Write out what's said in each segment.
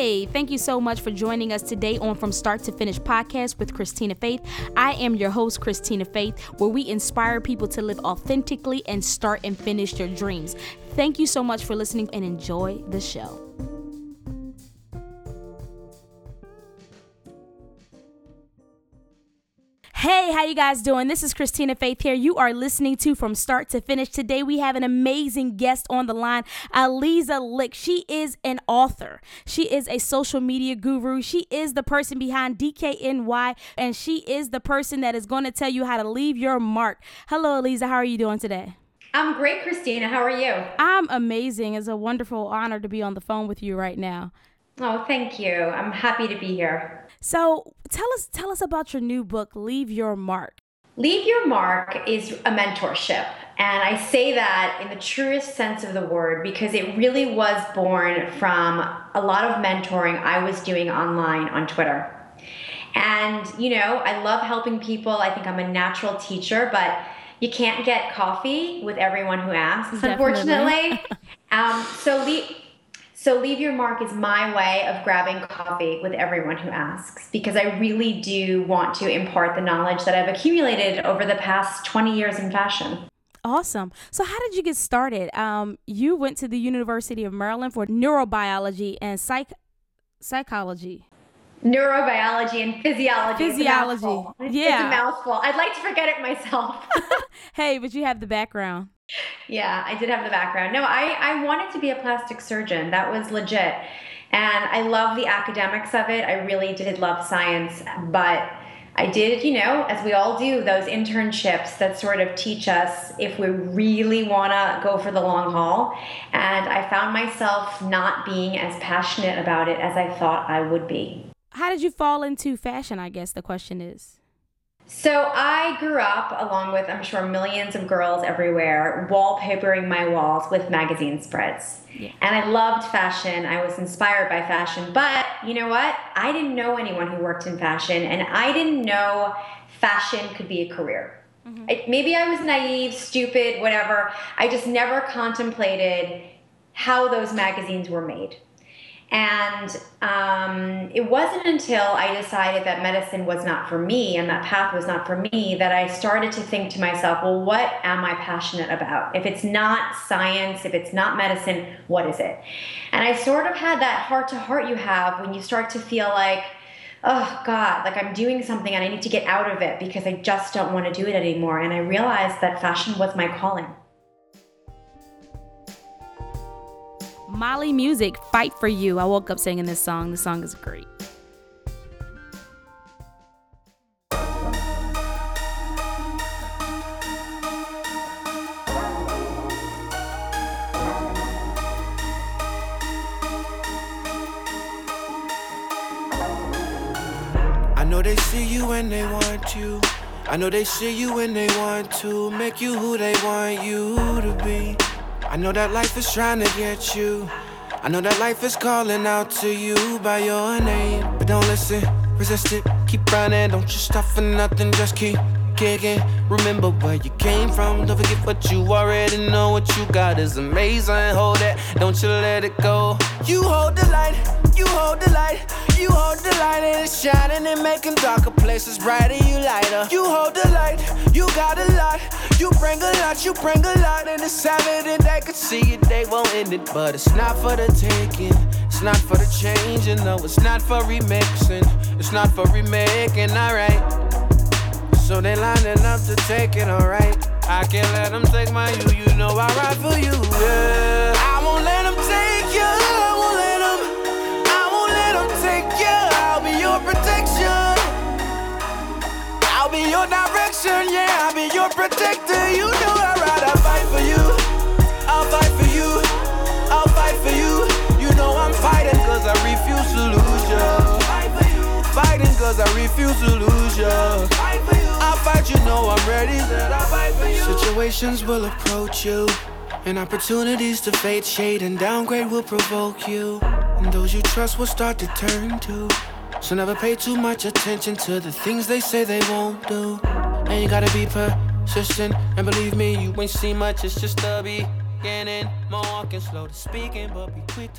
Hey, thank you so much for joining us today on From Start to Finish podcast with Christina Faith. I am your host, Christina Faith, where we inspire people to live authentically and start and finish their dreams. Thank you so much for listening and enjoy the show. Hey, how you guys doing? This is Christina Faith here. You are listening to From Start to Finish. Today we have an amazing guest on the line, Aliza Lick. She is an author. She is a social media guru. She is the person behind DKNY, and she is the person that is going to tell you how to leave your mark. Hello, Aliza. How are you doing today? I'm great, Christina. How are you? I'm amazing. It's a wonderful honor to be on the phone with you right now. Oh, thank you. I'm happy to be here. So tell us about your new book, Leave Your Mark. Leave Your Mark is a mentorship. And I say that in the truest sense of the word because it really was born from a lot of mentoring I was doing online on Twitter. And, I love helping people. I think I'm a natural teacher, but you can't get coffee with everyone who asks, unfortunately. So Leave Your Mark is my way of grabbing coffee with everyone who asks because I really do want to impart the knowledge that I've accumulated over the past 20 years in fashion. Awesome. So how did you get started? You went to the University of Maryland for neurobiology and psychology. Neurobiology and physiology. Physiology. It's a mouthful. I'd like to forget it myself. Hey, but you have the background. Yeah, I did have the background. No, I wanted to be a plastic surgeon. That was legit. And I love the academics of it. I really did love science. But I did, as we all do, those internships that sort of teach us if we really want to go for the long haul. And I found myself not being as passionate about it as I thought I would be. How did you fall into fashion, I guess the question is? So I grew up, along with, I'm sure, millions of girls everywhere, wallpapering my walls with magazine spreads. Yeah. And I loved fashion. I was inspired by fashion. But you know what? I didn't know anyone who worked in fashion, and I didn't know fashion could be a career. Mm-hmm. Maybe I was naive, stupid, whatever. I just never contemplated how those magazines were made. And it wasn't until I decided that medicine was not for me and that path was not for me that I started to think to myself, well, what am I passionate about? If it's not science, if it's not medicine, what is it? And I sort of had that heart-to-heart you have when you start to feel like, oh, God, like I'm doing something and I need to get out of it because I just don't want to do it anymore. And I realized that fashion was my calling. Mali Music, Fight For You. I woke up singing this song. This song is great. I know they see you when they want you. I know they see you when they want to make you who they want you to be. I know that life is trying to get you. I know that life is calling out to you by your name. But don't listen, resist it, keep running. Don't you stop for nothing, just keep kicking. Remember where you came from, don't forget what you already know. What you got is amazing, hold it, don't you let it go. You hold the light, you hold the light. You hold the light and it's shining and making darker places brighter, you lighter. You hold the light, you got a lot. You bring a lot, and it's evident they could see it, they won't end it. But it's not for the taking, it's not for the changing, no, it's not for remixing, it's not for remaking, alright. So they lining up to take it, alright. I can't let them take my you know I ride for you, yeah. I won't let them take you, I won't let them take you. I'll be your protection, I'll be your direction, yeah. I'll be your protector, you know I ride, I fight for you. I'll fight for you, I'll fight for you. You know I'm fighting cause I refuse to lose you. Fighting cause I refuse to lose you. I'll fight, you know I'm ready. Situations will approach you, and opportunities to fade, shade, and downgrade will provoke you. And those you trust will start to turn to. So never pay too much attention to the things they say they won't do. And you gotta be persistent, and believe me, you ain't seen much, it's just the beginning. More walking, slow to speaking, but be quick to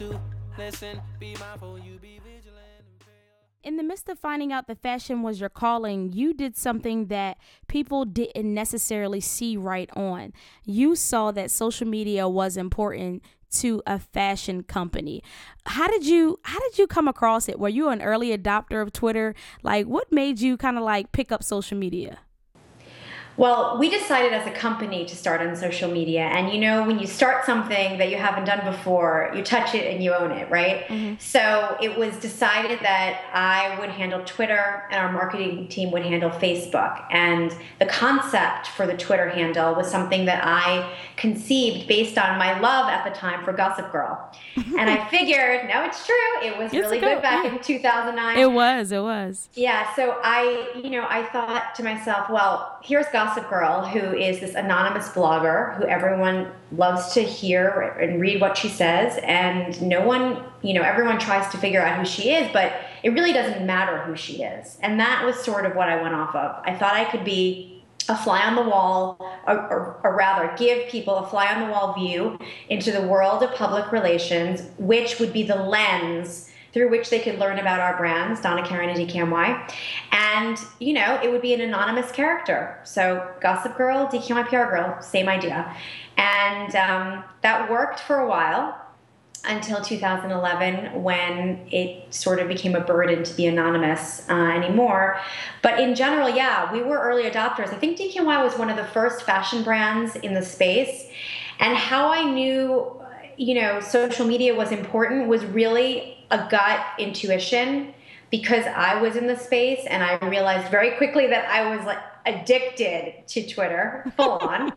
Listen, be mindful, you be vigilant. In the midst of finding out that fashion was your calling, you did something that people didn't necessarily see right on. You saw that social media was important to a fashion company. How did you come across it? Were you an early adopter of Twitter? Like, what made you kind of like pick up social media? Well, we decided as a company to start on social media. And when you start something that you haven't done before, you touch it and you own it, right? Mm-hmm. So it was decided that I would handle Twitter and our marketing team would handle Facebook. And the concept for the Twitter handle was something that I conceived based on my love at the time for Gossip Girl. And I figured, no, it's true. It was really good back in 2009. It was. Yeah. So I thought to myself, well, here's Gossip Girl, who is this anonymous blogger who everyone loves to hear and read what she says. And no one, everyone tries to figure out who she is, but it really doesn't matter who she is. And that was sort of what I went off of. I thought I could be a fly on the wall, or rather give people a fly on the wall view into the world of public relations, which would be the lens through which they could learn about our brands, Donna Karan and DKNY. And, it would be an anonymous character. So Gossip Girl, DKNY PR Girl, same idea. And that worked for a while until 2011 when it sort of became a burden to be anonymous anymore. But in general, yeah, we were early adopters. I think DKNY was one of the first fashion brands in the space. And how I knew, social media was important was really a gut intuition, because I was in the space and I realized very quickly that I was like addicted to Twitter, full on.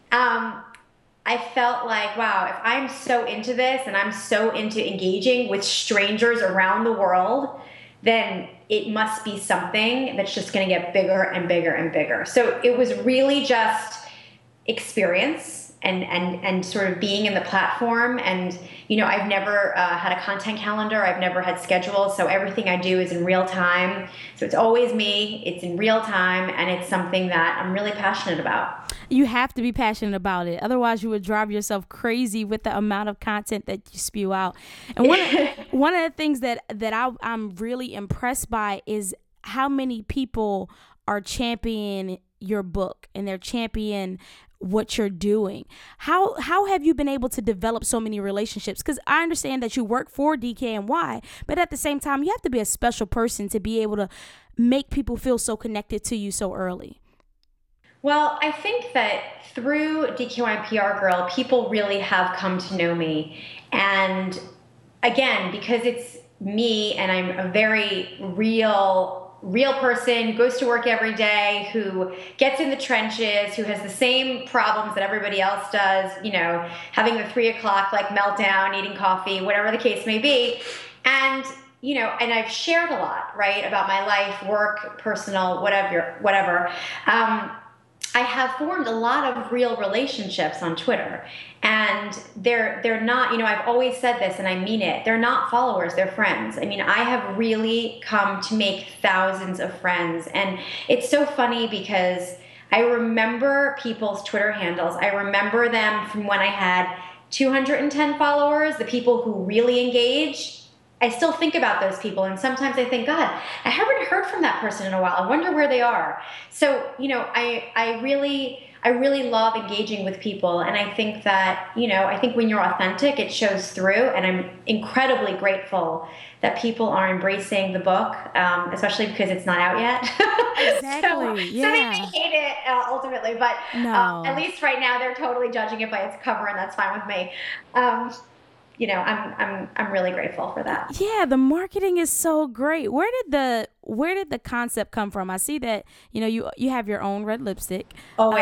I felt like, wow, if I'm so into this and I'm so into engaging with strangers around the world, then it must be something that's just going to get bigger and bigger and bigger. So it was really just experience and sort of being in the platform. And, I've never had a content calendar. I've never had schedules. So everything I do is in real time. So it's always me. It's in real time. And it's something that I'm really passionate about. You have to be passionate about it. Otherwise, you would drive yourself crazy with the amount of content that you spew out. And one of the things that I'm really impressed by is how many people are championing your book and they're championing what you're doing. How have you been able to develop so many relationships? Because I understand that you work for DKNY, but at the same time, you have to be a special person to be able to make people feel so connected to you so early. Well, I think that through DKNY PR Girl, people really have come to know me. And again, because it's me and I'm a very real person who goes to work every day, who gets in the trenches, who has the same problems that everybody else does, having the 3 o'clock like meltdown, eating coffee, whatever the case may be. And, and I've shared a lot, right, about my life, work, personal, whatever. I have formed a lot of real relationships on Twitter, and they're not, I've always said this and I mean it, they're not followers, they're friends. I mean, I have really come to make thousands of friends, and it's so funny because I remember people's Twitter handles. I remember them from when I had 210 followers, the people who really engage. I still think about those people, and sometimes I think, God, I haven't heard from that person in a while. I wonder where they are. So, I really love engaging with people, and I think that, I think when you're authentic, it shows through, and I'm incredibly grateful that people are embracing the book, especially because it's not out yet. Exactly. So they may hate it ultimately, but no. At least right now they're totally judging it by its cover, and that's fine with me. I'm really grateful for that. Yeah, the marketing is so great. Where did the concept come from? I see that you have your own red lipstick.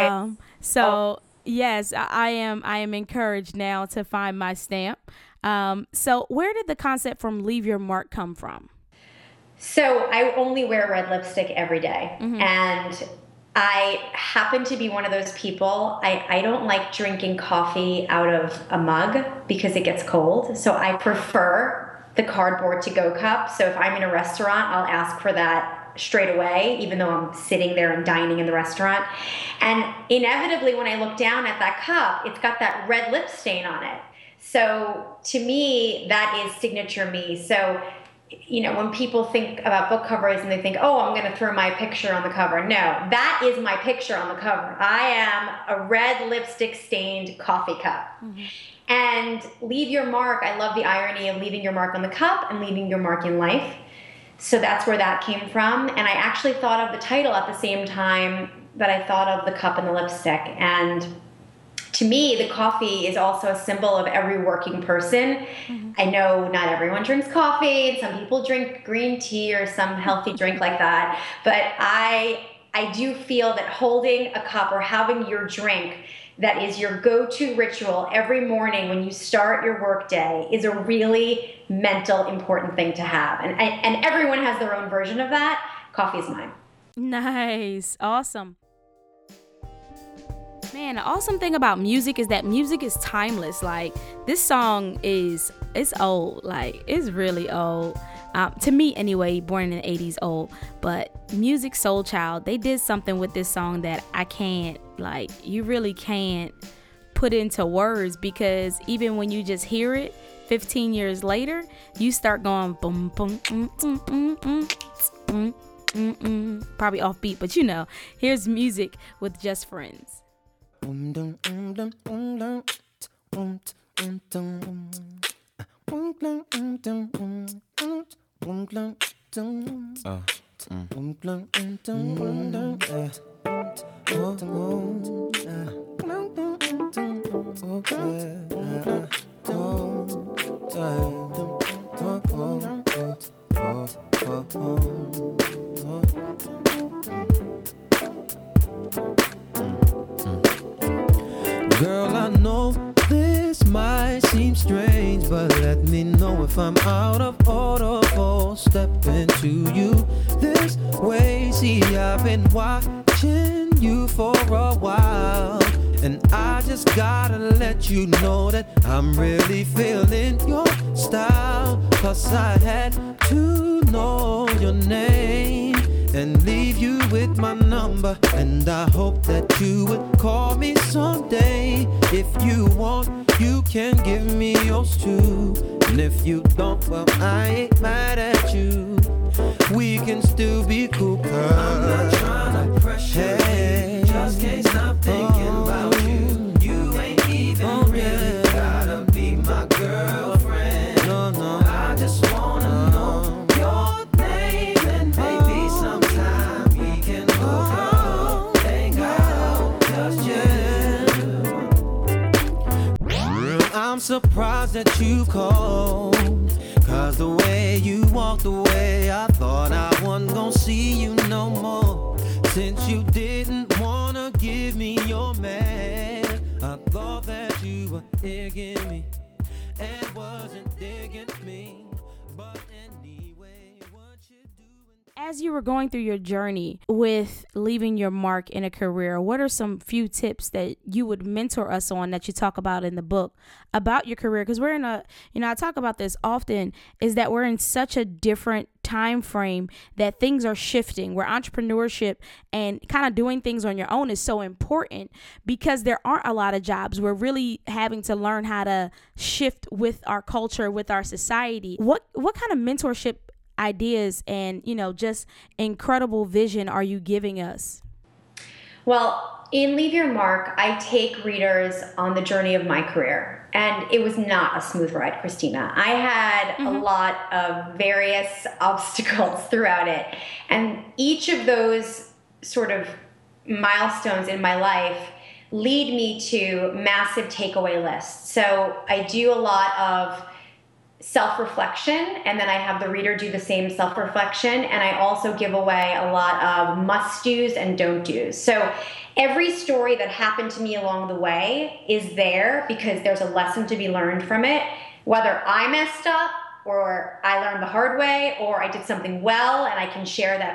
Yes, I am encouraged now to find my stamp. So where did the concept from Leave Your Mark come from? So I only wear red lipstick every day, mm-hmm. and I happen to be one of those people. I don't like drinking coffee out of a mug because it gets cold. So I prefer the cardboard to-go cup. So if I'm in a restaurant, I'll ask for that straight away, even though I'm sitting there and dining in the restaurant. And inevitably, when I look down at that cup, it's got that red lip stain on it. So to me, that is signature me. So, you know, when people think about book covers and they think, oh, I'm going to throw my picture on the cover. No, that is my picture on the cover. I am a red lipstick stained coffee cup. Mm-hmm. And leave your mark. I love the irony of leaving your mark on the cup and leaving your mark in life. So that's where that came from. And I actually thought of the title at the same time that I thought of the cup and the lipstick. And to me, the coffee is also a symbol of every working person. Mm-hmm. I know not everyone drinks coffee, and some people drink green tea or some healthy drink like that. But I do feel that holding a cup or having your drink that is your go-to ritual every morning when you start your work day is a really mental, important thing to have. And everyone has their own version of that. Coffee is mine. Nice. Awesome. Man, the awesome thing about music is that music is timeless. Like, this song it's old. Like, it's really old. To me anyway, born in the 80s, old. But Musiq Soulchild, they did something with this song that I can't, like, you really can't put into words, because even when you just hear it 15 years later, you start going boom, boom, probably offbeat, but you know, here's Musiq with Just Friends. Girl, I know this might seem strange, but let me know if I'm out of order for stepping to you this way. See, I've been watching you for a while, and I just gotta let you know that I'm really feeling your style. Cause I had to know your name and leave you with my number, and I hope that you would call me someday. If you want, you can give me yours too, and if you don't, well, I ain't mad at you. We can still be cool, girl. I'm not trying to pressure you, just can't stop thinking about you. You ain't even really gotta be my girlfriend. No, no, I just wanna know your name, and maybe sometime we can hook up, hang out, just yet. I'm surprised that you called, cause the way you walked away, I thought I wasn't gonna see you no more. Since you didn't wanna give me your man, I thought that you were digging me and wasn't digging me. But anyway, what you doing? As you were going through your journey with leaving your mark in a career, what are some few tips that you would mentor us on that you talk about in the book about your career? Because we're in a, you know, I talk about this often, is that we're in such a different time frame that things are shifting, where entrepreneurship and kind of doing things on your own is so important because there aren't a lot of jobs. We're really having to learn how to shift with our culture, with our society. What kind of mentorship ideas and, you know, just incredible vision are you giving us? Well, in Leave Your Mark, I take readers on the journey of my career. And it was not a smooth ride, Christina. I had a lot of various obstacles throughout it. And each of those sort of milestones in my life lead me to massive takeaway lists. So I do a lot of self-reflection, and then I have the reader do the same self-reflection, and I also give away a lot of must-dos and don't-dos. So every story that happened to me along the way is there because there's a lesson to be learned from it, whether I messed up or I learned the hard way or I did something well and I can share that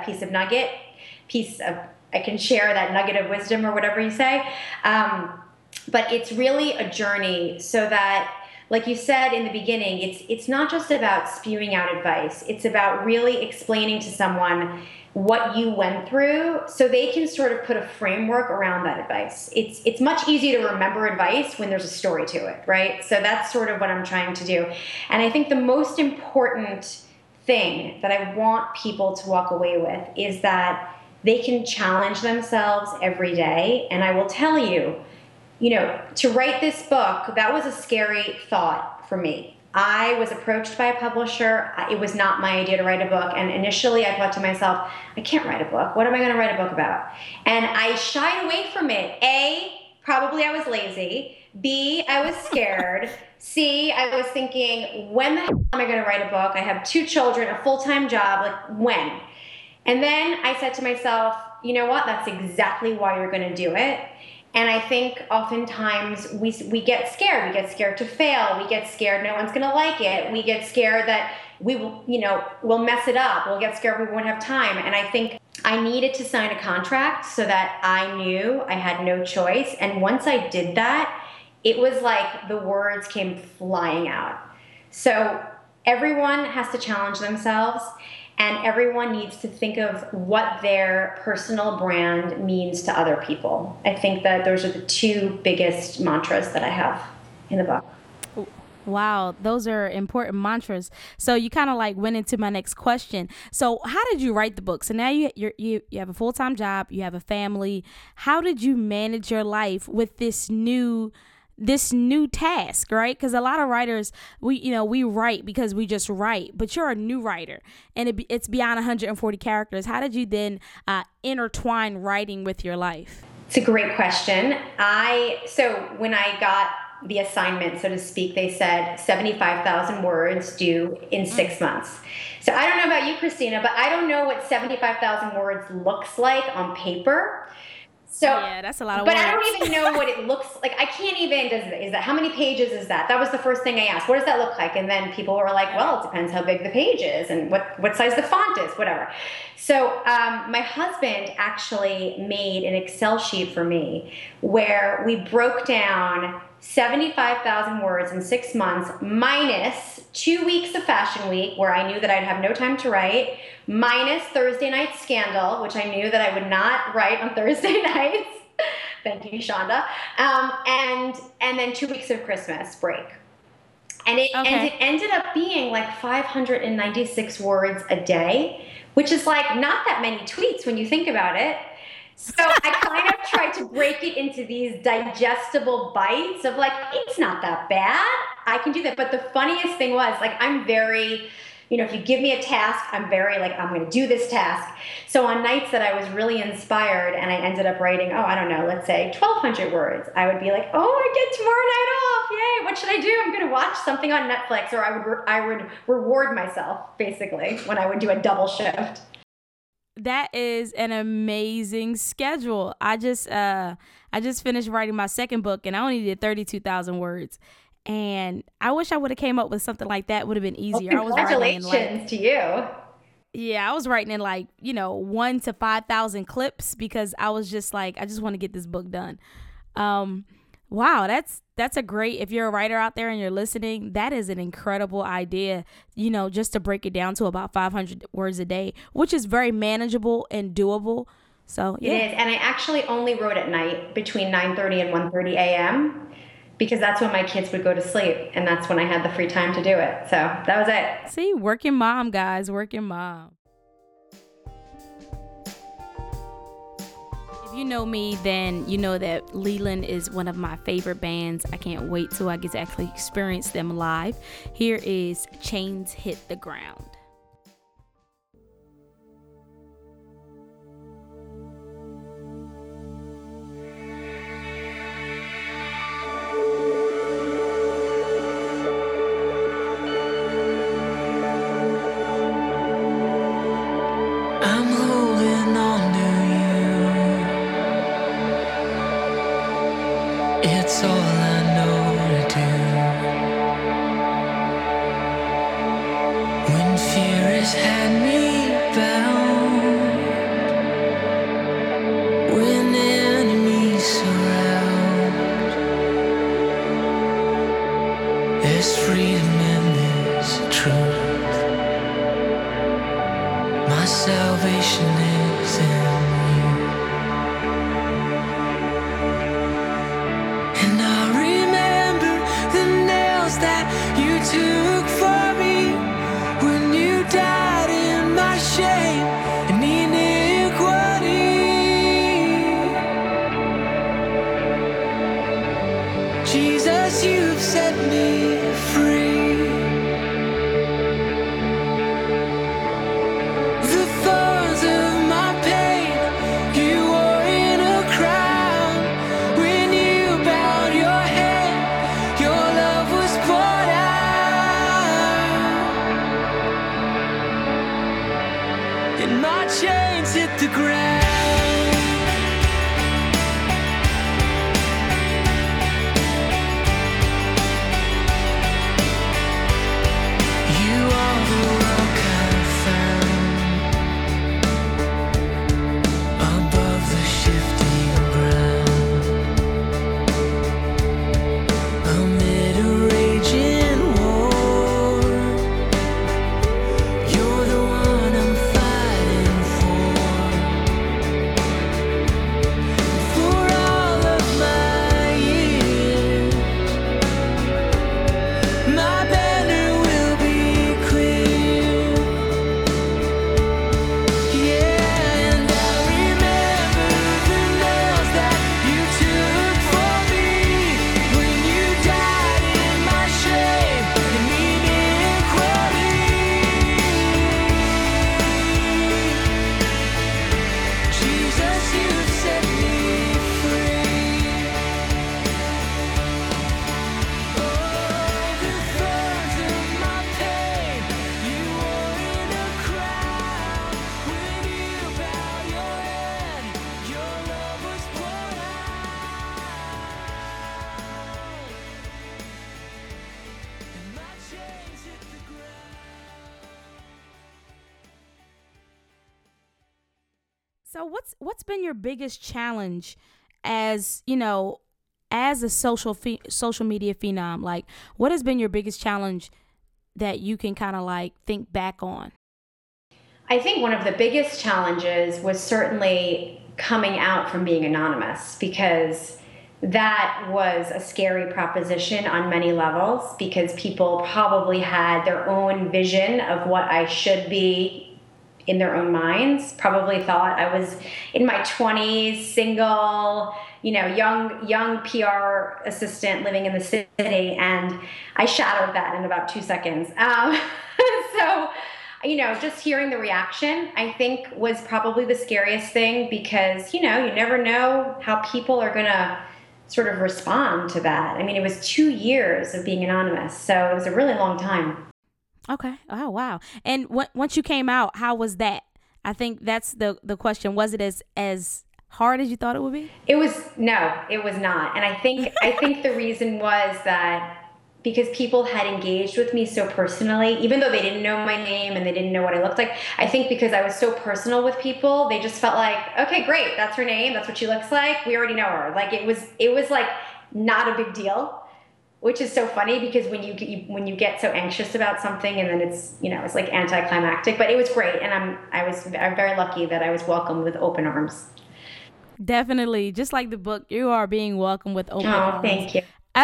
I can share that nugget of wisdom or whatever you say. But it's really a journey so that, like you said in the beginning, it's not just about spewing out advice. It's about really explaining to someone what you went through so they can sort of put a framework around that advice. It's much easier to remember advice when there's a story to it, right? So that's sort of what I'm trying to do. And I think the most important thing that I want people to walk away with is that they can challenge themselves every day. And I will tell you, to write this book, that was a scary thought for me. I was approached by a publisher. It was not my idea to write a book. And initially I thought to myself, I can't write a book. What am I going to write a book about? And I shied away from it. A, probably I was lazy. B, I was scared. C, I was thinking, when the hell am I going to write a book? I have 2 children, a full-time job. Like, when? And then I said to myself, you know what? That's exactly why you're going to do it. And I think oftentimes we get scared. We get scared to fail. We get scared no one's going to like it. We get scared that we will, we'll mess it up. We'll get scared we won't have time. And I think I needed to sign a contract so that I knew I had no choice. And once I did that, it was like the words came flying out. So everyone has to challenge themselves. And everyone needs to think of what their personal brand means to other people. I think that those are the 2 biggest mantras that I have in the book. Wow, those are important mantras. So you kind of like went into my next question. So how did you write the book? So now you have a full-time job, you have a family. How did you manage your life with this new task, right? Because a lot of writers, we write because we just write, but you're a new writer and it's beyond 140 characters. How did you then intertwine writing with your life? It's a great question. So when I got the assignment, so to speak, they said 75,000 words due in 6 months. So I don't know about you, Christina, but I don't know what 75,000 words looks like on paper. So, yeah, that's a lot of words. But I don't even know what it looks like. I can't even, is that, how many pages is that? That was the first thing I asked. What does that look like? And then people were like, well, it depends how big the page is and what size the font is, whatever. So my husband actually made an Excel sheet for me where we broke down 75,000 words in 6 months minus 2 weeks of Fashion Week where I knew that I'd have no time to write, minus Thursday Night Scandal, which I knew that I would not write on Thursday nights. Thank you, Shonda. And then 2 weeks of Christmas break. And it ended up being like 596 words a day, which is like not that many tweets when you think about it. So I kind of tried to break it into these digestible bites of like, it's not that bad. I can do that. But the funniest thing was like, I'm very, if you give me a task, I'm very like, I'm going to do this task. So on nights that I was really inspired and I ended up writing, let's say 1,200 words, I would be like, I get tomorrow night off. Yay. What should I do? I'm going to watch something on Netflix, or I would reward myself basically when I would do a double shift. That is an amazing schedule. I just finished writing my second book and I only did 32,000 words. And I wish I would have came up with something like that. Would have been easier. Well, congratulations to you. Yeah, I was writing in 1 to 5,000 clips because I was just like, I just want to get this book done. Wow, that's a great, if you're a writer out there and you're listening, that is an incredible idea, just to break it down to about 500 words a day, which is very manageable and doable. So yeah. It is. And I actually only wrote at night between 9:30 and 1:30 a.m. because that's when my kids would go to sleep. And that's when I had the free time to do it. So that was it. See, working mom, guys, working mom. If you know me, then you know that Leland is one of my favorite bands. I can't wait till I get to actually experience them live. Here is Chains Hit the Ground. It's all I know to do. When fear has had me bound, when enemies surround, there's salvation is in you. And I remember the nails that you took for me when you died in my shame and iniquity. Jesus, you've set me free. The ground. You are the rock I found above the shifting ground, amid a raging war. You're the one I'm fighting for. So what's been your biggest challenge as, you know, as a social media phenom? Like, what has been your biggest challenge that you can kind of like think back on? I think one of the biggest challenges was certainly coming out from being anonymous, because that was a scary proposition on many levels, because people probably had their own vision of what I should be in their own minds, probably thought I was in my 20s, single, you know, young PR assistant living in the city, and I shattered that in about 2 seconds. So, you know, just hearing the reaction, I think, was probably the scariest thing, because, you know, you never know how people are going to sort of respond to that. I mean, it was 2 years of being anonymous, so it was a really long time. Okay. Oh, wow. And once you came out, how was that? I think that's the question. Was it as hard as you thought it would be? It was not. And I think the reason was that because people had engaged with me so personally, even though they didn't know my name and they didn't know what I looked like, I think because I was so personal with people, they just felt like, okay, great, that's her name, that's what she looks like, we already know her. Like it was like not a big deal. Which is so funny, because when you get so anxious about something and then it's, you know, it's like anticlimactic, but it was great. And I'm very lucky that I was welcomed with open arms. Definitely. Just like the book, you are being welcomed with open arms. Oh, thank you.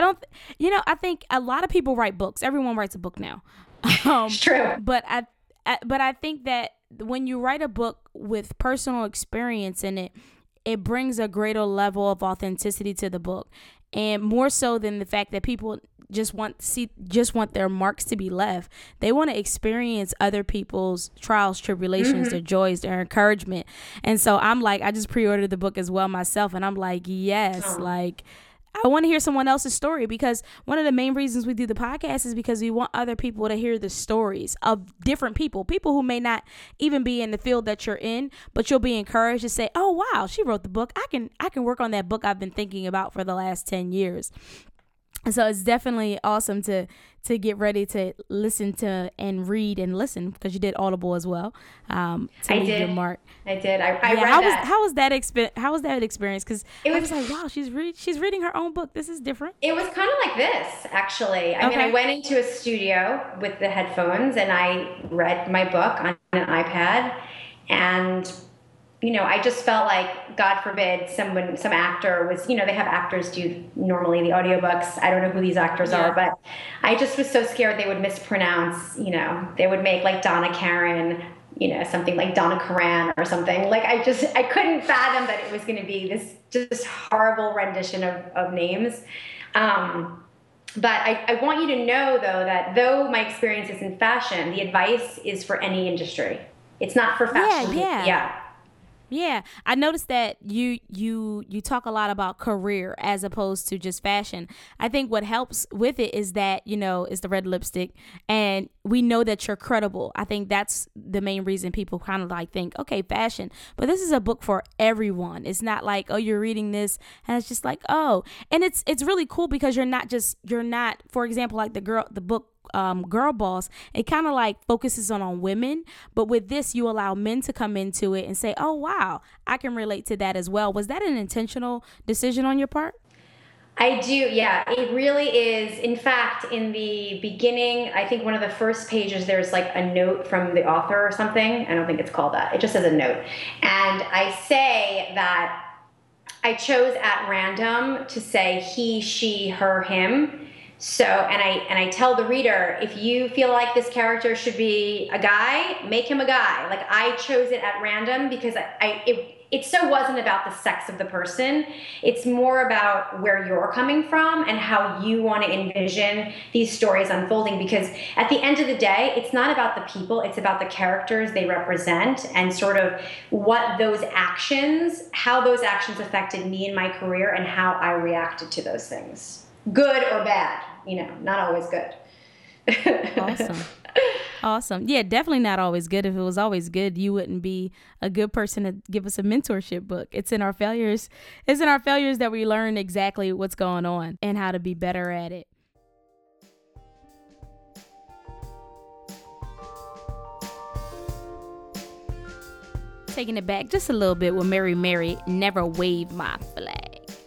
I think a lot of people write books. Everyone writes a book now. It's true. But I think that when you write a book with personal experience in it, it brings a greater level of authenticity to the book. And more so than the fact that people just want their marks to be left. They want to experience other people's trials, tribulations, their joys, their encouragement. And so I'm like, I just pre-ordered the book as well myself. And I'm like, yes, like I want to hear someone else's story, because one of the main reasons we do the podcast is because we want other people to hear the stories of different people who may not even be in the field that you're in, but you'll be encouraged to say, oh, wow, she wrote the book. I can work on that book I've been thinking about for the last 10 years. And so it's definitely awesome to get ready to listen to and read and listen, because you did Audible as well. I did. Your mark. I did. I read that. How was that experience? Because I was like, wow, she's reading her own book. This is different. It was kind of like this, actually. I mean, I went into a studio with the headphones and I read my book on an iPad. And I just felt like, God forbid, some actor was, they have actors do normally the audiobooks. I don't know who these actors are, but I just was so scared they would mispronounce, they would make like Donna Karen, something like Donna Karan or something. Like I couldn't fathom that it was going to be this just horrible rendition of names. But I want you to know, though, that though my experience is in fashion, the advice is for any industry. It's not for fashion. Yeah, I noticed that you talk a lot about career as opposed to just fashion. I think what helps with it is that, is the red lipstick, and we know that you're credible. I think that's the main reason people kind of like think, okay, fashion. But this is a book for everyone. It's not like, oh, you're reading this and it's just like, oh. And it's really cool because you're not, for example, like the book Girl Boss, it kind of like focuses on women, but with this you allow men to come into it and say, oh wow, I can relate to that as well. Was that an intentional decision on your part? I do, yeah, it really is. In fact, in the beginning, I think one of the first pages, there's like a note from the author or something. I don't think it's called that. It just says a note. And I say that I chose at random to say he, she, her, him. So, and I tell the reader, if you feel like this character should be a guy, make him a guy. Like I chose it at random because it so wasn't about the sex of the person. It's more about where you're coming from and how you want to envision these stories unfolding. Because at the end of the day, it's not about the people, it's about the characters they represent and sort of how those actions affected me in my career and how I reacted to those things. Good or bad, not always good. Awesome. Yeah, definitely not always good. If it was always good, you wouldn't be a good person to give us a mentorship book. It's in our failures. It's in our failures that we learn exactly what's going on and how to be better at it. Taking it back just a little bit with Mary Mary, Never Wave My Flag.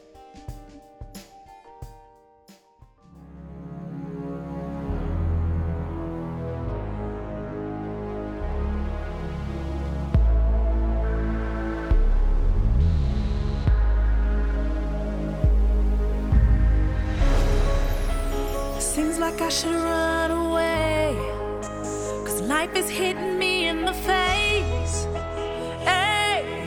Seems like I should run away, 'cause life is hitting me in the face. Hey,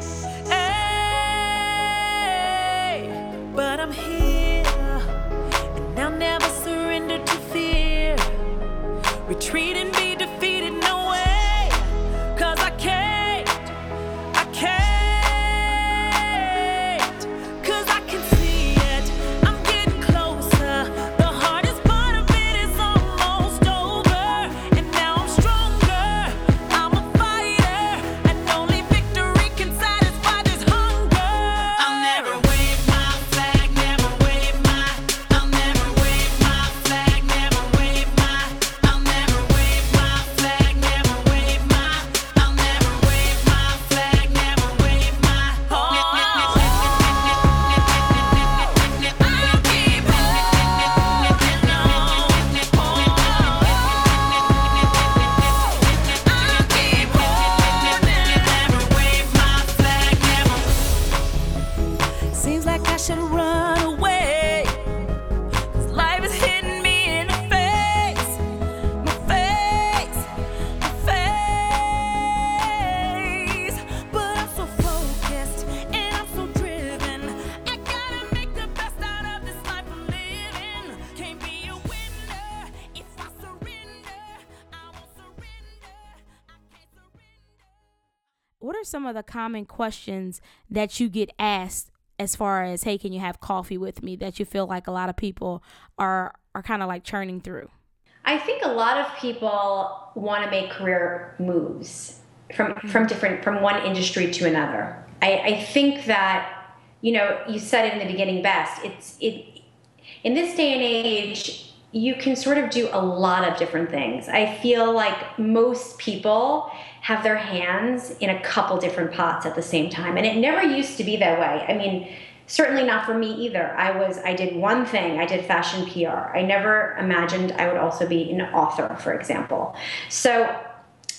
hey, but I'm here, and I'll never surrender to fear. Retreat and be defeated, no way, 'cause I can't. What are some of the common questions that you get asked as far as, hey, can you have coffee with me, that you feel like a lot of people are kind of like churning through? I think a lot of people want to make career moves from one industry to another. I think that, you said it in the beginning best. In this day and age, you can sort of do a lot of different things. I feel like most people have their hands in a couple different pots at the same time. And it never used to be that way. I mean, certainly not for me either. I did one thing. I did fashion PR. I never imagined I would also be an author, for example. So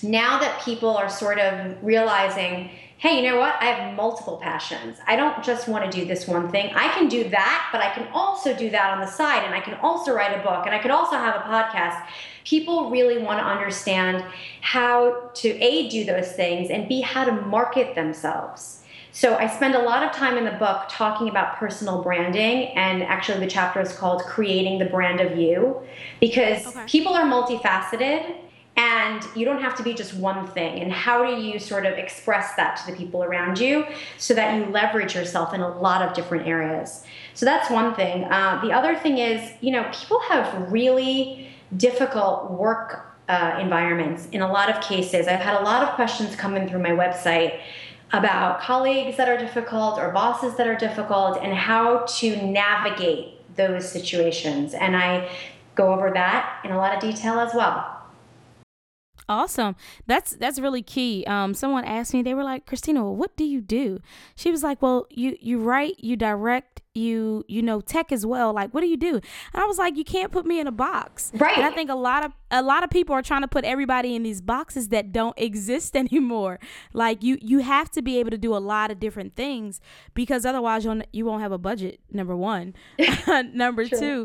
now that people are sort of realizing, hey, you know what? I have multiple passions. I don't just want to do this one thing. I can do that, but I can also do that on the side, and I can also write a book, and I could also have a podcast. People really want to understand how to A, do those things, and B, how to market themselves. So I spend a lot of time in the book talking about personal branding, and actually the chapter is called Creating the Brand of You, because people are multifaceted, and you don't have to be just one thing. And how do you sort of express that to the people around you so that you leverage yourself in a lot of different areas? So that's one thing. The other thing is, people have really difficult work environments in a lot of cases. I've had a lot of questions come in through my website about colleagues that are difficult or bosses that are difficult and how to navigate those situations. And I go over that in a lot of detail as well. Awesome. That's really key. Someone asked me, they were like, Christina, well, what do you do? She was like, well, you write, you direct, you know tech as well. Like, what do you do? And I was like, you can't put me in a box. Right. And I think a lot of people are trying to put everybody in these boxes that don't exist anymore. Like you have to be able to do a lot of different things, because otherwise you won't have a budget. Number one. Number two,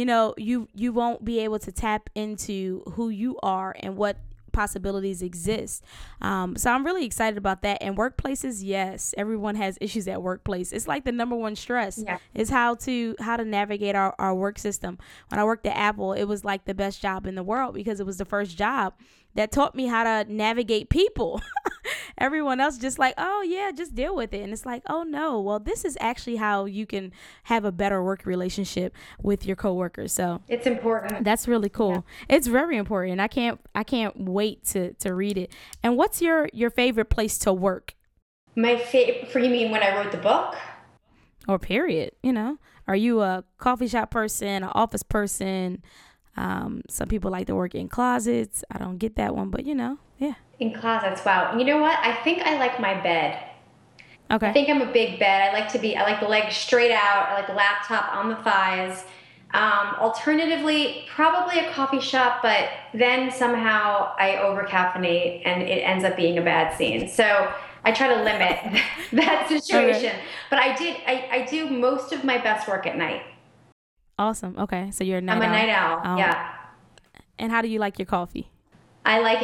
you won't be able to tap into who you are and what possibilities exist. So I'm really excited about that. And workplaces, yes, everyone has issues at workplace. It's like the number one stress is how to navigate our work system. When I worked at Apple, it was like the best job in the world because it was the first job that taught me how to navigate people. Everyone else just like, oh yeah, just deal with it. And it's like, oh no, well, this is actually how you can have a better work relationship with your coworkers. So it's important. That's really cool. Yeah. It's very important. I can't wait to read it. And what's your favorite place to work? My favorite, for you mean when I wrote the book? Or period, Are you a coffee shop person, an office person? Some people like to work in closets. I don't get that one, but yeah. In closets, wow. You know what? I think I like my bed. Okay. I think I'm a big bed. I like the legs straight out. I like the laptop on the thighs. Alternatively, probably a coffee shop, but then somehow I over-caffeinate and it ends up being a bad scene. So I try to limit that situation. Okay. But I do most of my best work at night. Awesome. Okay. So you're a night owl. I'm a night owl. Yeah. And how do you like your coffee? I like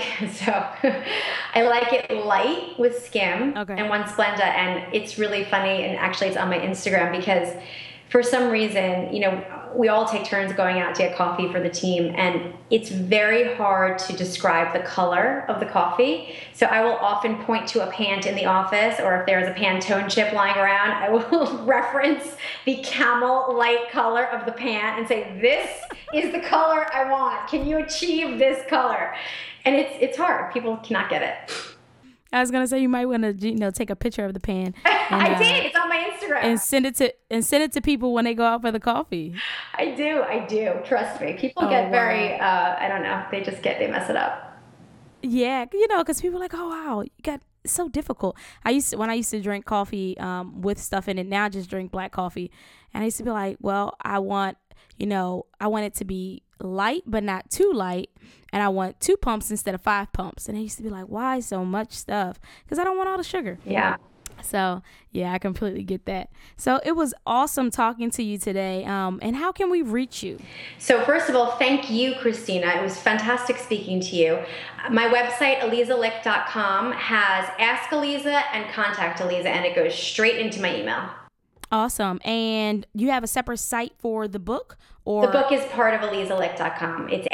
it light with skim and one Splenda, and it's really funny, and actually it's on my Instagram because for some reason, we all take turns going out to get coffee for the team, and it's very hard to describe the color of the coffee. So I will often point to a pant in the office, or if there's a Pantone chip lying around, I will reference the camel light color of the pant and say, this is the color I want. Can you achieve this color? And it's hard. People cannot get it. I was gonna say you might want to take a picture of the pan. And, I did. It's on my Instagram. And send it to people when they go out for the coffee. I do. Trust me. People get very. I don't know. They mess it up. Yeah, because people are like, oh wow, it's so difficult. When I used to drink coffee with stuff in it. Now I just drink black coffee, and I used to be like, well, I want it to be light but not too light, and I want 2 pumps instead of 5 pumps. And I used to be like, why so much stuff? Because I don't want all the sugar. Yeah. So yeah, I completely get that. So it was awesome talking to you today. And how can we reach you? So first of all, thank you, Christina. It was fantastic speaking to you. My website, alizalick.com, has Ask Aliza and Contact Aliza, and it goes straight into my email. Awesome. And you have a separate site for the book? Or the book is part of alizalicht.com. It's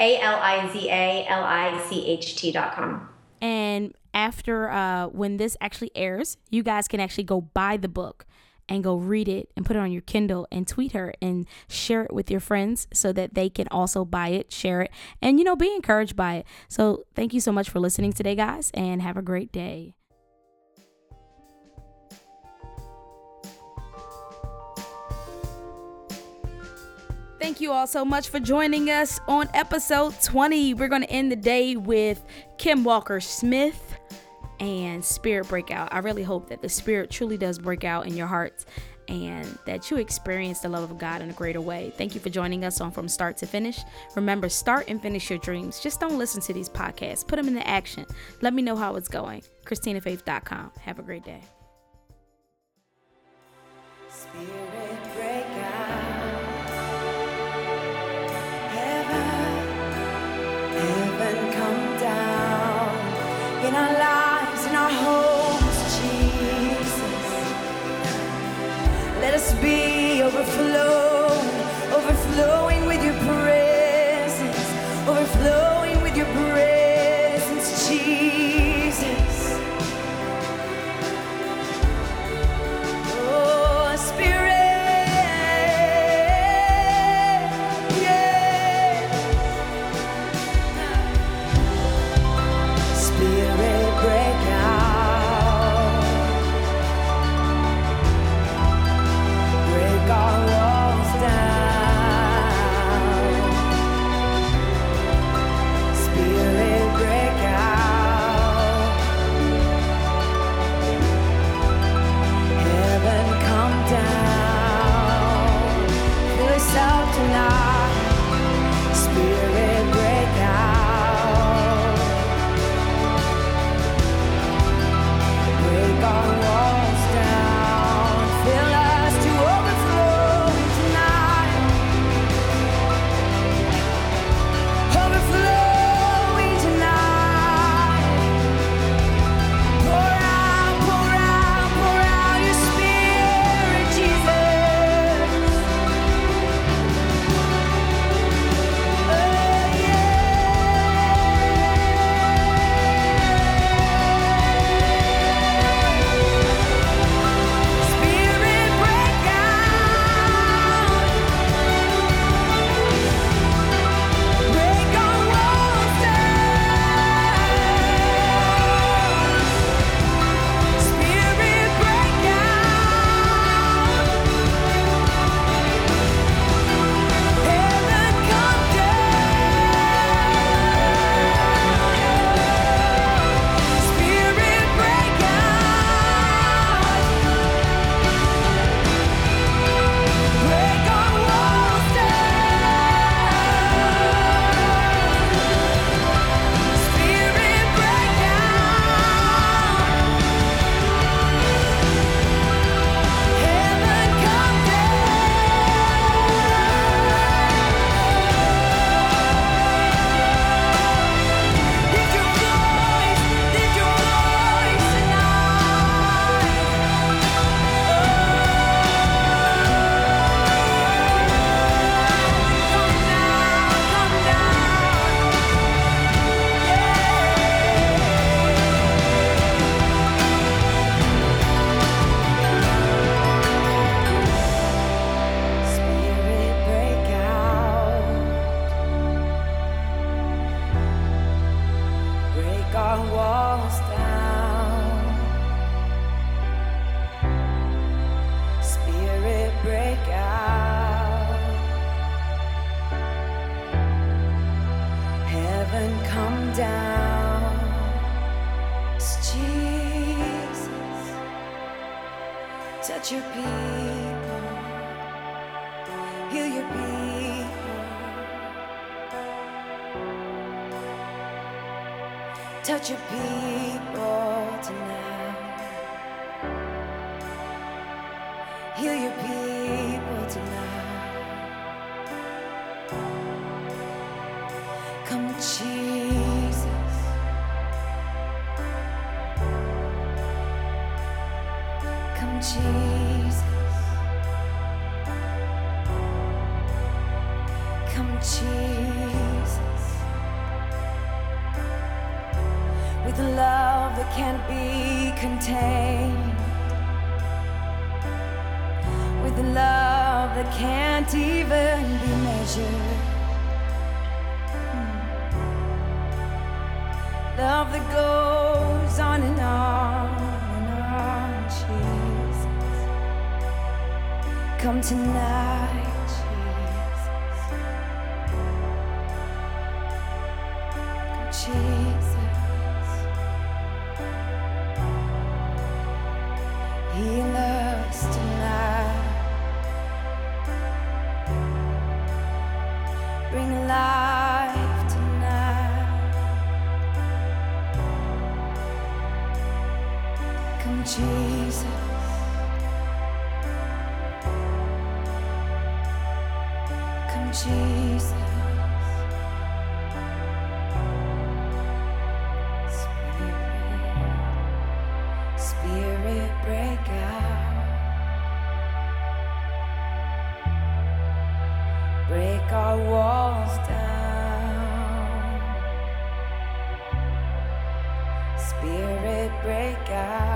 ALIZALICHT.com. And after when this actually airs, you guys can actually go buy the book and go read it and put it on your Kindle and tweet her and share it with your friends so that they can also buy it, share it, and be encouraged by it. So thank you so much for listening today, guys, and have a great day. Thank you all so much for joining us on episode 20. We're going to end the day with Kim Walker-Smith and Spirit Breakout. I really hope that the spirit truly does break out in your hearts and that you experience the love of God in a greater way. Thank you for joining us on From Start to Finish. Remember, start and finish your dreams. Just don't listen to these podcasts. Put them into action. Let me know how it's going. ChristinaFaith.com. Have a great day. Spirit break out. Heaven come down in our lives, in our homes, Jesus. Let us be overflowing with your presence, overflowing with your presence, Jesus. Oh, Spirit, yeah. Spirit, break out. Break our walls down. Spirit, break out. Heaven come down. Fill us up tonight. Spirit, break out. Break our walls down. Fill us to overflowing tonight. Overflowing tonight. Pour out, pour out, pour out your Spirit, Jesus. Oh, yeah. Spirit, break out. Break our walls down. Spirit, break out. Heaven come down. Spirit, break out. Break our walls down. Spirit, break out. Heaven come down. Lift your voice tonight. Come down. Spirit, break out. Break our walls down. Spirit, break out. Heaven come down. It's Jesus. Touch your people. Heal your people. Touch your people tonight. Heal your people tonight. Come, Jesus. Come, Jesus. Come, Jesus. With a love that can't be contained. With a love that can't even be measured. Love that goes on and on and on, Jesus. Come tonight, Jesus. Jesus. Heal us tonight. Come Jesus. Come Jesus. Spirit break out, break our walls down. Spirit break out.